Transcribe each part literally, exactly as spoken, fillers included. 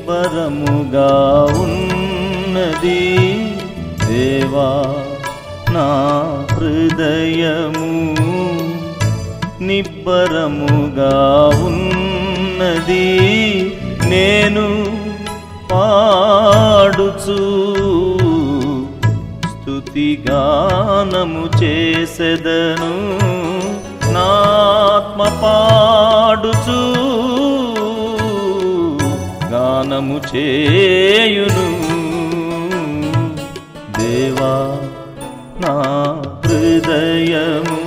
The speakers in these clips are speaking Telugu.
నిబ్బరముగా ఉన్నది దేవా నా హృదయము నిబ్బరముగా ఉన్నది నేను పాడుచు స్తుతిగానము చేసెదను నాత్మ పాడుచు గానము చేయును దేవా నా హృదయము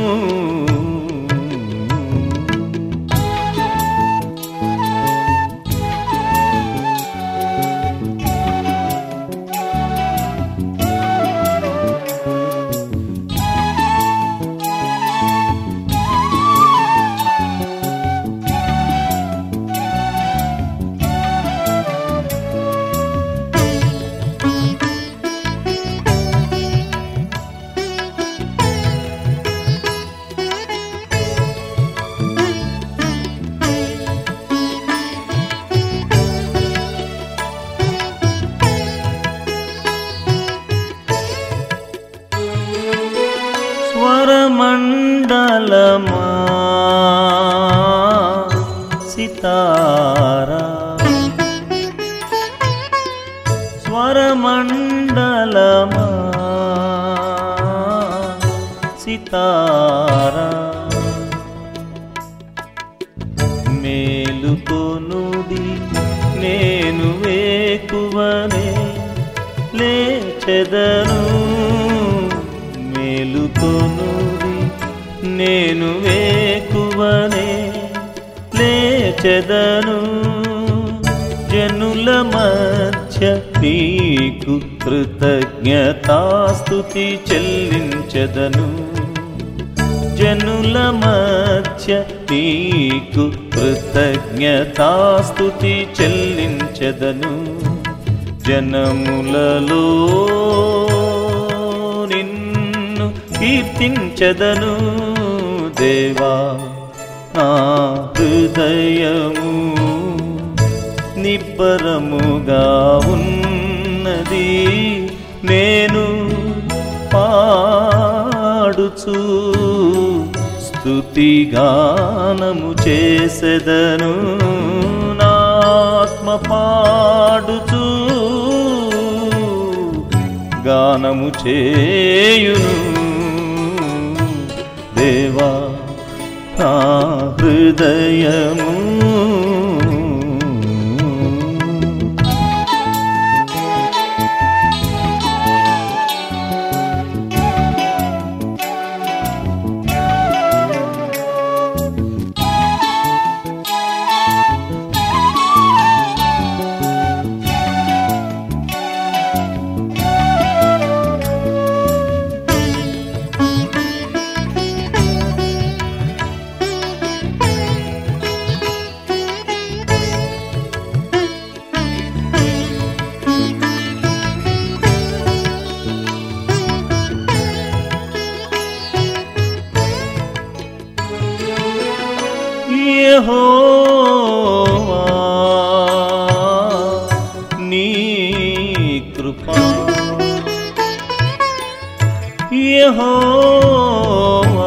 స్వరమండలమా సితారా స్వరమండలమా సితారా మేలుకొనుడి నేను వేకువనే లేచెదను మేలుకొనుడి నేను వేకువనే లేచెదను జనుల మధ్య నీకు కృతజ్ఞతాస్తుతి చెల్లించెదను జనుల మధ్య నీకు కృతజ్ఞతాస్తుతి చెల్లించెదను జనములలో నిన్ను కీర్తించెదను దేవా నా హృదయము నిబ్బరముగా ఉన్నది నేను పాడుచు స్తుతిగానము చేసెదను నాత్మ పాడుచు గానము చేయును దేవా నా హృదయము యెహోవా నీ కృపా యెహోవా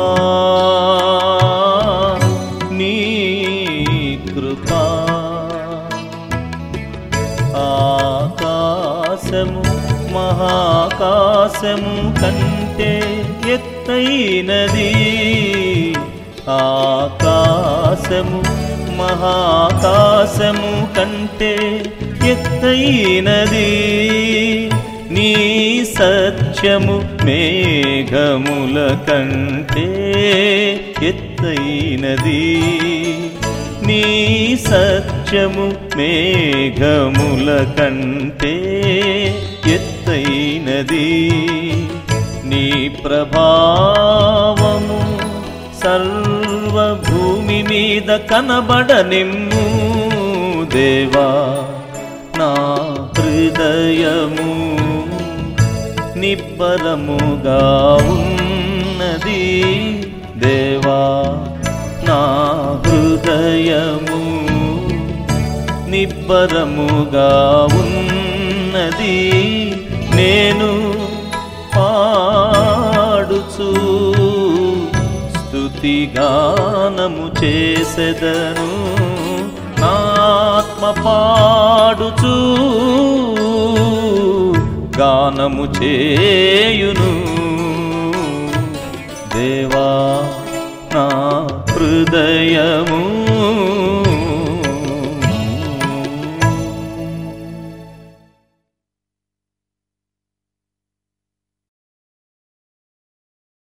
నీ కృపా ఆకాశము మహాకాశము కంటే ఎత్తైనది ఆకాశము మహాకాశము కంటే ఎత్తైనది నీ సత్యము మేఘముల కంటే ఎత్తైనది నీ సత్యము మేఘముల కంటే ఎత్తైనది నీ ప్రభావము సర్వభూమి మీద కనబడనిమ్ము దేవా నా హృదయము నిబ్బరముగా ఉన్నది దేవా నా హృదయము నిబ్బరముగా ఉన్నది నేను పాడుచు స్తుతిగానము చేసెదను నా ఆత్మ పాడుచు గానము చేయును దేవా నా హృదయము